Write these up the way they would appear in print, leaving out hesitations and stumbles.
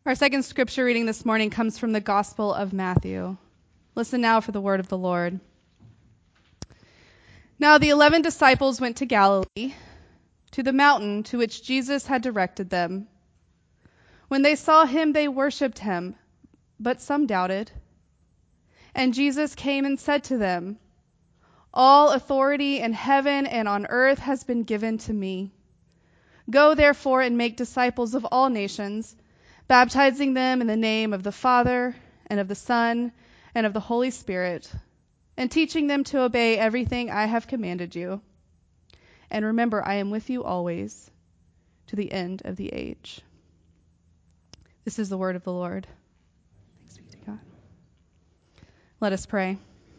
Our second scripture reading this morning comes from the Gospel of Matthew. Listen now for the word of the Lord. Now the 11 disciples went to Galilee, to the mountain to which Jesus had directed them. When they saw him, they worshipped him, but some doubted. And Jesus came and said to them, "All authority in heaven and on earth has been given to me. Go therefore and make disciples of all nations, baptizing them in the name of the Father and of the Son and of the Holy Spirit, and teaching them to obey everything I have commanded you. And remember, I am with you always, to the end of the age." This is the word of the Lord. Thanks be to God. Let us pray.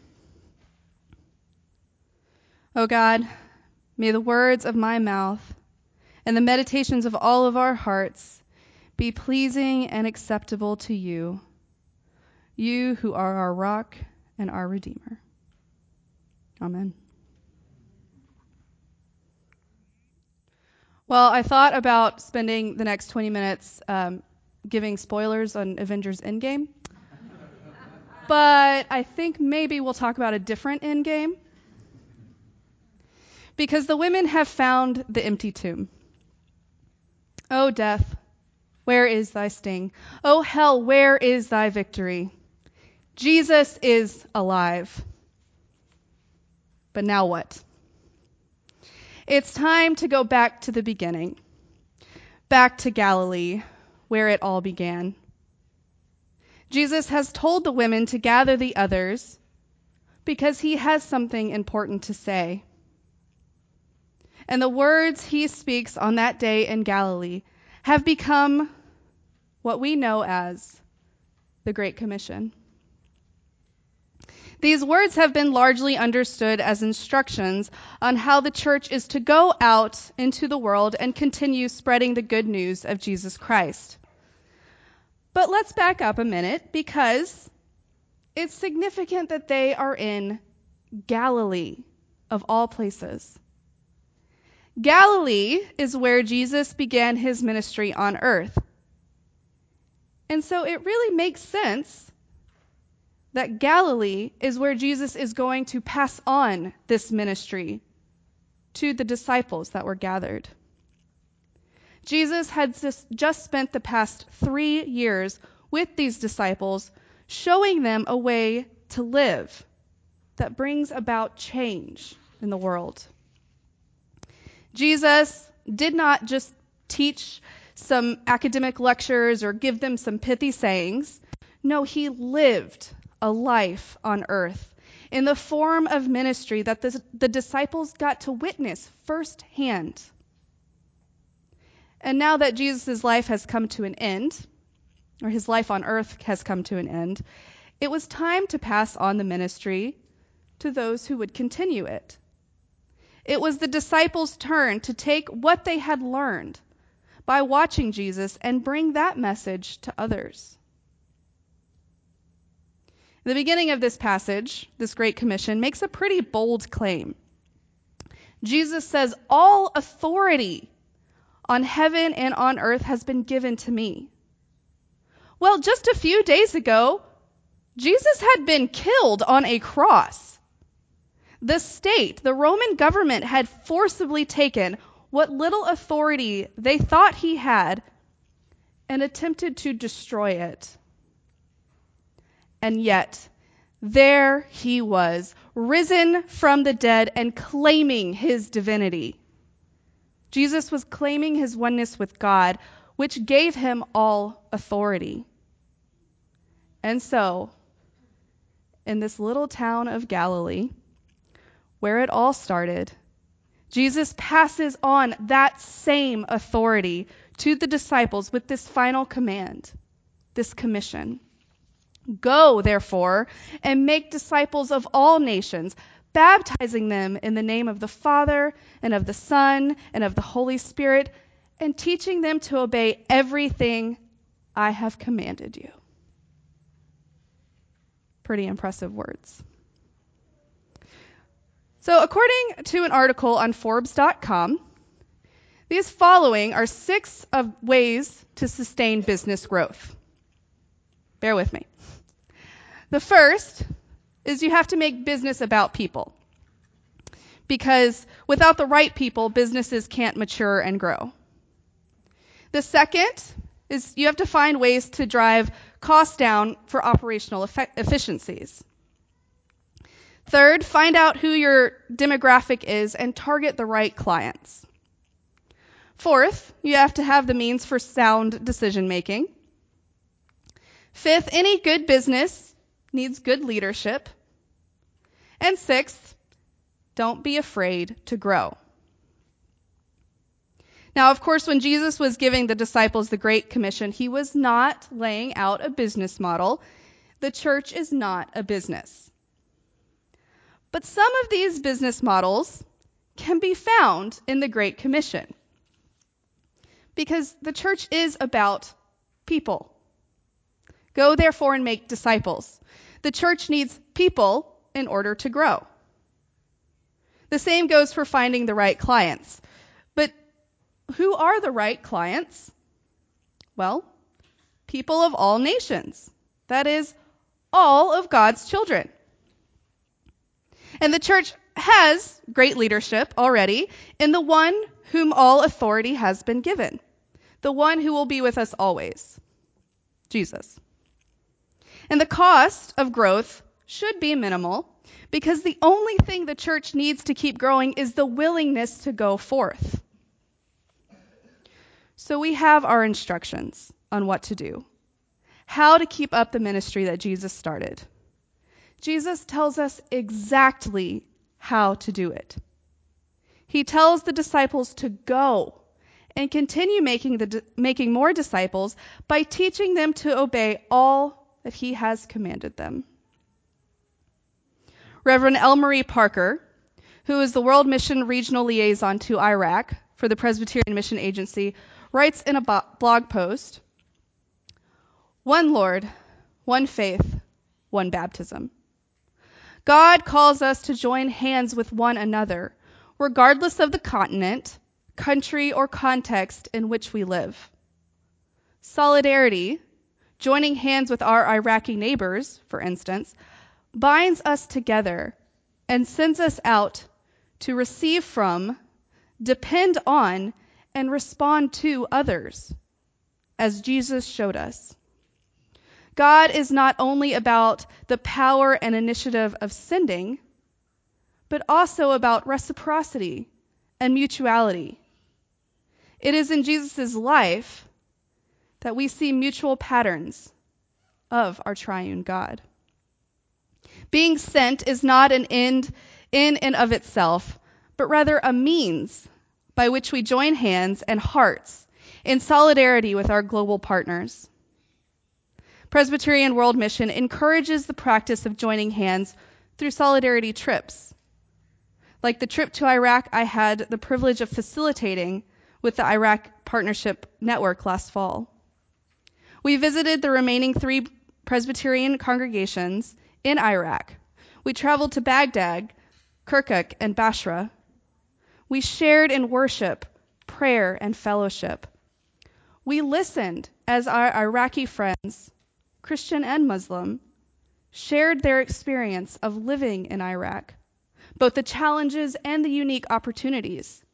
O God, may the words of my mouth and the meditations of all of our hearts be pleasing and acceptable to you, you who are our rock and our Redeemer. Amen. Well, I thought about spending the next 20 minutes giving spoilers on Avengers Endgame, but I think maybe we'll talk about a different Endgame, because the women have found the empty tomb. O death, where is thy sting? O hell, where is thy victory? Jesus is alive. But now what? It's time to go back to the beginning, back to Galilee, where it all began. Jesus has told the women to gather the others because he has something important to say. And the words he speaks on that day in Galilee have become what we know as the Great Commission. These words have been largely understood as instructions on how the church is to go out into the world and continue spreading the good news of Jesus Christ. But let's back up a minute, because it's significant that they are in Galilee, of all places. Galilee is where Jesus began his ministry on earth. And so it really makes sense that Galilee is where Jesus is going to pass on this ministry to the disciples that were gathered. Jesus had just spent the past 3 years with these disciples, showing them a way to live that brings about change in the world. Jesus did not just teach some academic lectures or give them some pithy sayings. No, he lived a life on earth in the form of ministry that the disciples got to witness firsthand. And now that Jesus' life has come to an end, or his life on earth has come to an end, it was time to pass on the ministry to those who would continue it. It was the disciples' turn to take what they had learned by watching Jesus and bring that message to others. The beginning of this passage, this Great Commission, makes a pretty bold claim. Jesus says, "All authority on heaven and on earth has been given to me." Well, just a few days ago, Jesus had been killed on a cross. The state, the Roman government, had forcibly taken what little authority they thought he had and attempted to destroy it. And yet, there he was, risen from the dead and claiming his divinity. Jesus was claiming his oneness with God, which gave him all authority. And so, in this little town of Galilee, where it all started, Jesus passes on that same authority to the disciples with this final command, this commission. Go, therefore, and make disciples of all nations, baptizing them in the name of the Father and of the Son and of the Holy Spirit, and teaching them to obey everything I have commanded you. Pretty impressive words. So according to an article on Forbes.com, these following are 6 of ways to sustain business growth. Bear with me. The first is you have to make business about people. Because without the right people, businesses can't mature and grow. The second is you have to find ways to drive costs down for operational efficiencies. Third, find out who your demographic is and target the right clients. Fourth, you have to have the means for sound decision making. Fifth, any good business needs good leadership. And sixth, don't be afraid to grow. Now, of course, when Jesus was giving the disciples the Great Commission, he was not laying out a business model. The church is not a business. But some of these business models can be found in the Great Commission. Because the church is about people. Go, therefore, and make disciples. The church needs people in order to grow. The same goes for finding the right clients. But who are the right clients? Well, people of all nations. That is, all of God's children. And the church has great leadership already in the one whom all authority has been given, the one who will be with us always, Jesus. And the cost of growth should be minimal, because the only thing the church needs to keep growing is the willingness to go forth. So we have our instructions on what to do, how to keep up the ministry that Jesus started. Jesus tells us exactly how to do it. He tells the disciples to go and continue making more disciples by teaching them to obey all that he has commanded them. Reverend L. Marie Parker, who is the World Mission Regional Liaison to Iraq for the Presbyterian Mission Agency, writes in a blog post, "One Lord, one faith, one baptism. God calls us to join hands with one another, regardless of the continent, country, or context in which we live. Solidarity, joining hands with our Iraqi neighbors, for instance, binds us together and sends us out to receive from, depend on, and respond to others, as Jesus showed us. God is not only about the power and initiative of sending, but also about reciprocity and mutuality. It is in Jesus' life that we see mutual patterns of our triune God. Being sent is not an end in and of itself, but rather a means by which we join hands and hearts in solidarity with our global partners. Presbyterian World Mission encourages the practice of joining hands through solidarity trips. Like the trip to Iraq I had the privilege of facilitating with the Iraq Partnership Network last fall. We visited the remaining 3 Presbyterian congregations in Iraq. We traveled to Baghdad, Kirkuk, and Basra. We shared in worship, prayer, and fellowship. We listened as our Iraqi friends, Christian and Muslim, shared their experience of living in Iraq, both the challenges and the unique opportunities.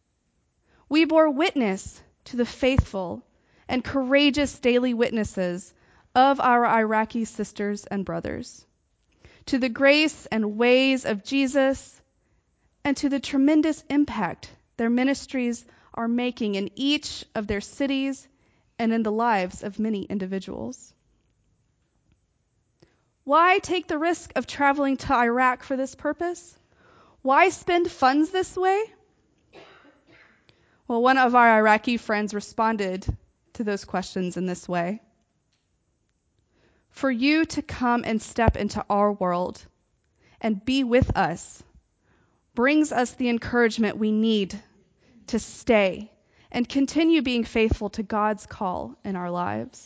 We bore witness to the faithful and courageous daily witnesses of our Iraqi sisters and brothers, to the grace and ways of Jesus, and to the tremendous impact their ministries are making in each of their cities and in the lives of many individuals. Why take the risk of traveling to Iraq for this purpose? Why spend funds this way? Well, one of our Iraqi friends responded to those questions in this way. For you to come and step into our world and be with us brings us the encouragement we need to stay and continue being faithful to God's call in our lives.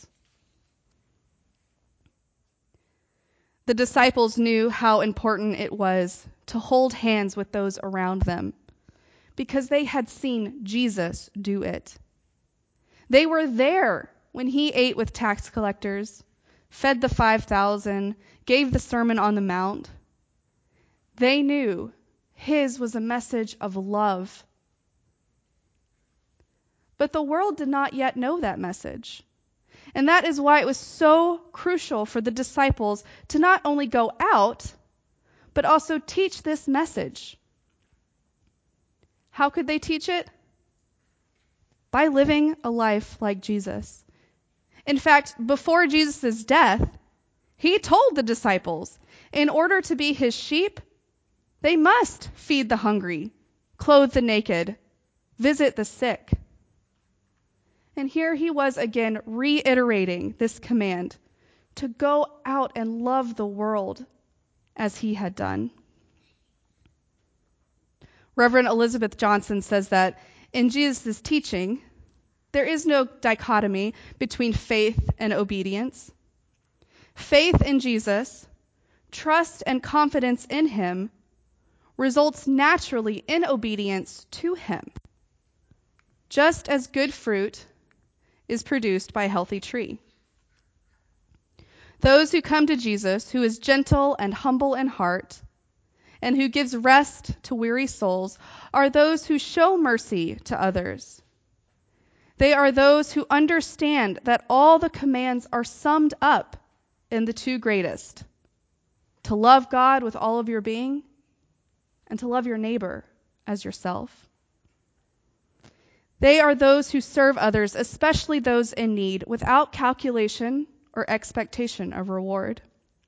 The disciples knew how important it was to hold hands with those around them because they had seen Jesus do it. They were there when he ate with tax collectors, fed the 5,000, gave the Sermon on the Mount. They knew his was a message of love. But the world did not yet know that message. And that is why it was so crucial for the disciples to not only go out, but also teach this message. How could they teach it? By living a life like Jesus. In fact, before Jesus' death, he told the disciples, in order to be his sheep, they must feed the hungry, clothe the naked, visit the sick. And here he was again reiterating this command to go out and love the world as he had done. Reverend Elizabeth Johnson says that in Jesus' teaching, there is no dichotomy between faith and obedience. Faith in Jesus, trust and confidence in him, results naturally in obedience to him, just as good fruit is produced by a healthy tree. Those who come to Jesus, who is gentle and humble in heart, and who gives rest to weary souls, are those who show mercy to others. They are those who understand that all the commands are summed up in the two greatest: to love God with all of your being, and to love your neighbor as yourself. They are those who serve others, especially those in need, without calculation or expectation of reward.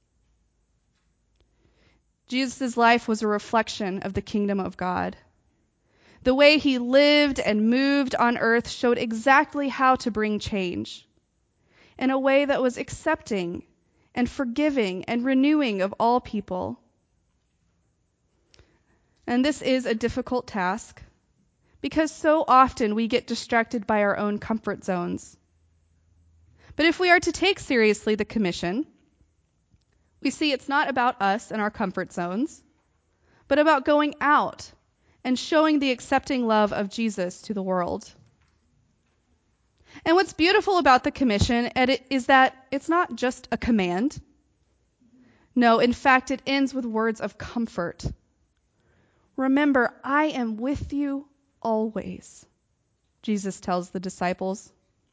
Jesus' life was a reflection of the kingdom of God. The way he lived and moved on earth showed exactly how to bring change in a way that was accepting and forgiving and renewing of all people. And this is a difficult task because so often we get distracted by our own comfort zones. But if we are to take seriously the commission, we see it's not about us and our comfort zones, but about going out and showing the accepting love of Jesus to the world. And what's beautiful about the commission is that it's not just a command. No, in fact, it ends with words of comfort. Remember, I am with you always, Jesus tells the disciples.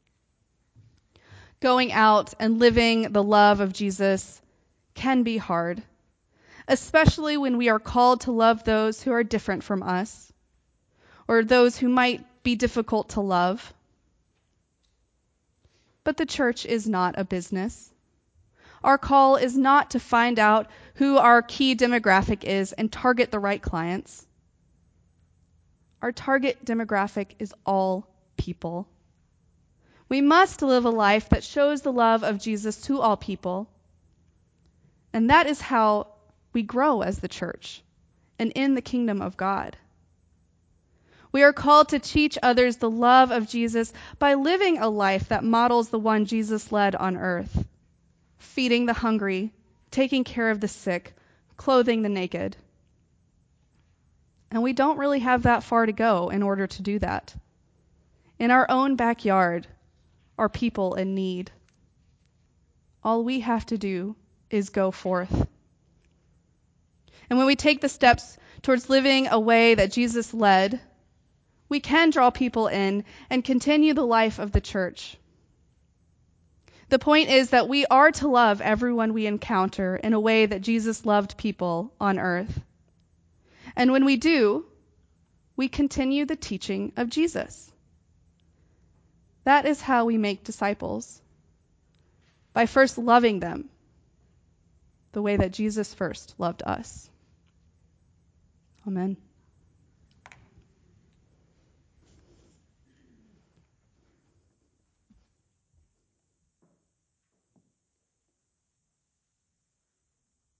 Going out and living the love of Jesus can be hard, especially when we are called to love those who are different from us, or those who might be difficult to love. But the church is not a business. Our call is not to find out who our key demographic is and target the right clients. Our target demographic is all people. We must live a life that shows the love of Jesus to all people. And that is how we grow as the church and in the kingdom of God. We are called to teach others the love of Jesus by living a life that models the one Jesus led on earth, feeding the hungry, taking care of the sick, clothing the naked. And we don't really have that far to go in order to do that. In our own backyard are people in need. All we have to do is go forth. And when we take the steps towards living a way that Jesus led, we can draw people in and continue the life of the church. The point is that we are to love everyone we encounter in a way that Jesus loved people on earth. And when we do, we continue the teaching of Jesus. That is how we make disciples, by first loving them the way that Jesus first loved us. Amen.